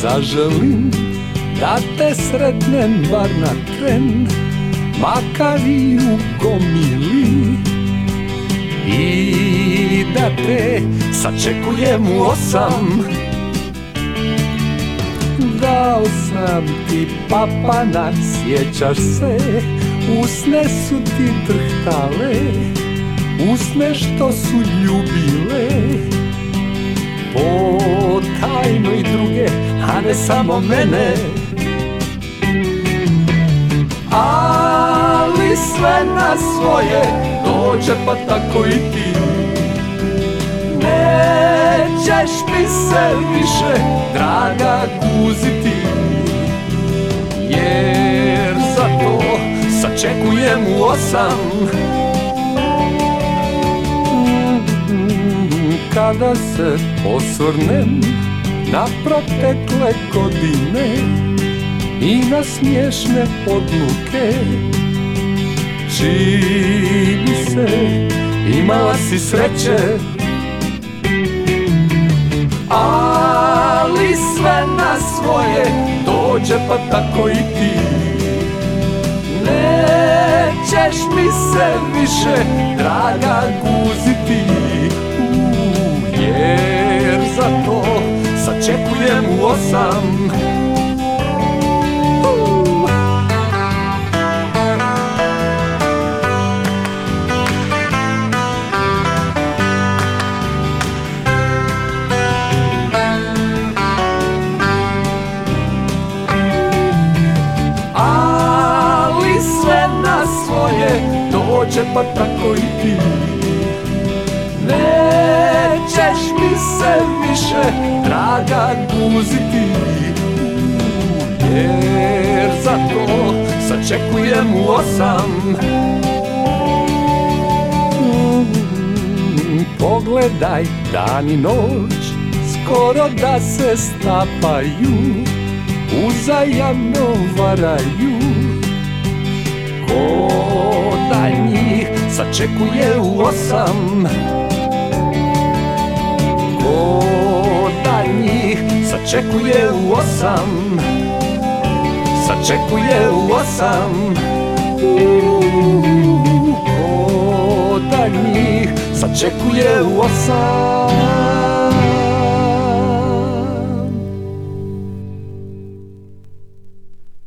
zaželim da te sretnem bar na tren, makar i u gomili, i da te sačekujem u 8. Dao sam ti papanak, sjećaš se, usne su ti drhtale, usne što su ljubile, potajno i druge, a ne samo mene. Ali sve na svoje dođe, pa tako i ti. Nećeš mi se više, draga, guziti, jer za to sačekujem u 8. Kada se osvrnem na protekle godine i na smiješne odluke, čini se imala si sreće, ali sve na svoje dođe, pa tako i ti. Nećeš mi se više, draga, guziti, jer za to sačekujem u 8. Ali sve na svoje dođe, pa tako i ti. Nećeš mi se više, draga, guziti, jer za to sačekujem u 8. Pogledaj, dan i noć skoro da se stapaju, uzajamno varaju, ko da njih sačekuje u 8. Ko da njih sačekuje u 8. Sačekuje u 8. Ko da njih sačekuje u 8.